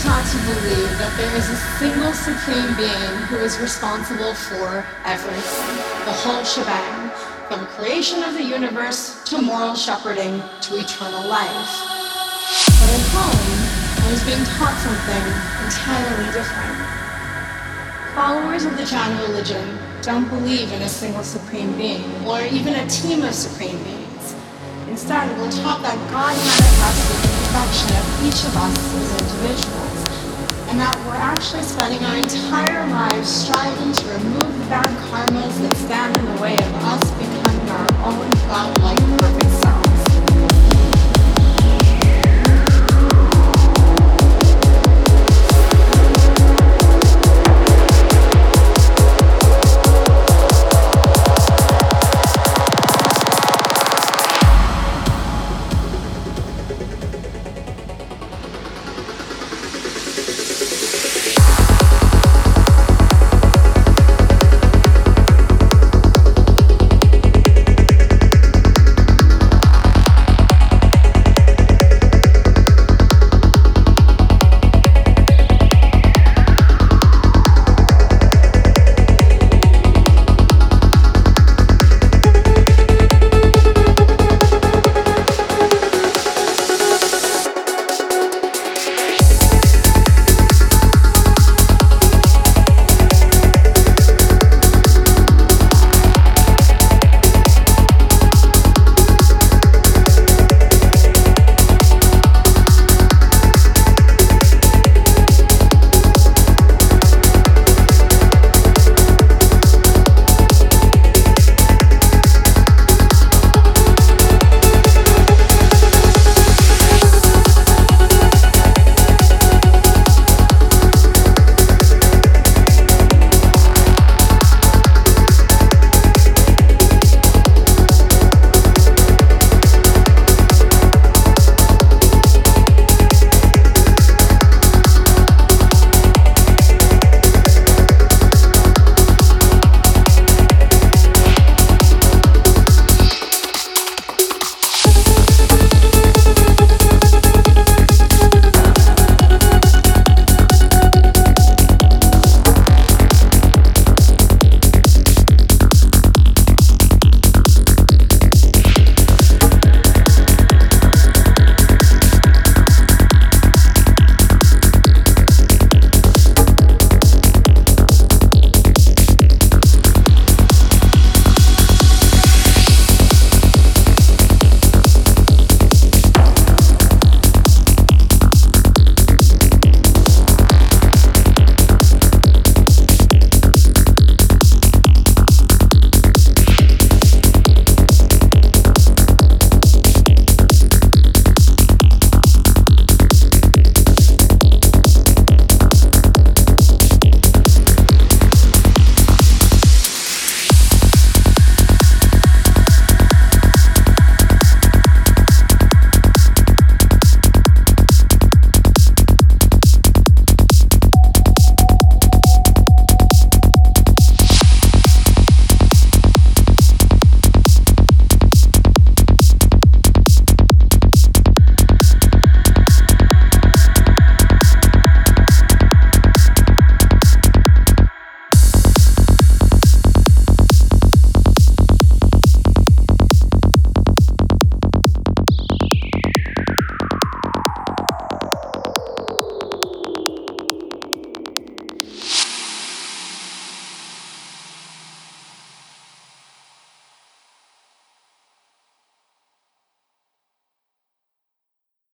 not to believe that there is a single supreme being who is responsible for everything, the whole shebang, from creation of the universe to moral shepherding to eternal life. But at home, I was being taught something entirely different. Followers of the Chan religion don't believe in a single supreme being or even a team of supreme beings. Instead, we're taught that God manifested the perfection of each of us as individuals, and that we're actually spending our entire lives striving to remove the bad karmas that stand in the way of us becoming our own God-like perfect